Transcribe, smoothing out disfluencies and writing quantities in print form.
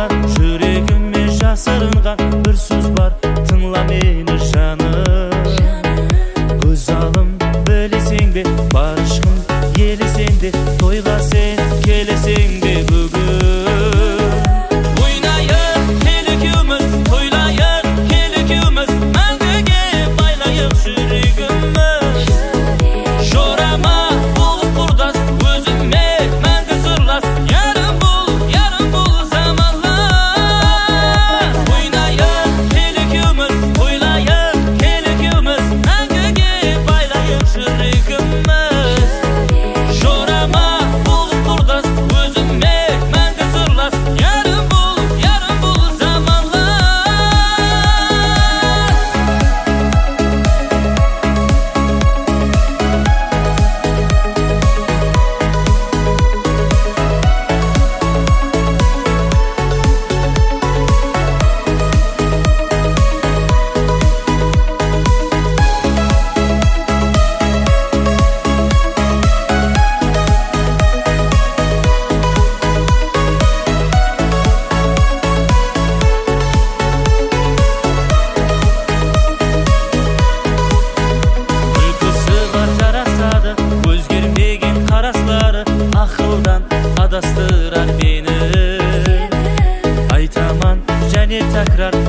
жасырынған жүрегіме жасырынған бір сөз бар, тыңла мені жаным. Көз алым білесең бе, барышқым елесең де, тойға сен келесең де бүгін. Ойнайық кел екеуміз, тойлайық кел екеуміз, мәңгіге байлайық жүрегіміз. Жорама болып құрдас, өзіме мәңгі сырлас, ярым бол заманлас. Ойнайық кел екеуміз, тойлайық кел екеуміз, мәңгіге байлайық жүрегіміз. Жорама болып құрдас, өзіме мәңгі сырлас, ярым бол заманлас. Күлкісі бар жарасады, өзгермеген қарастары, ақылдан адастырар мені. Айтаман және тәкрар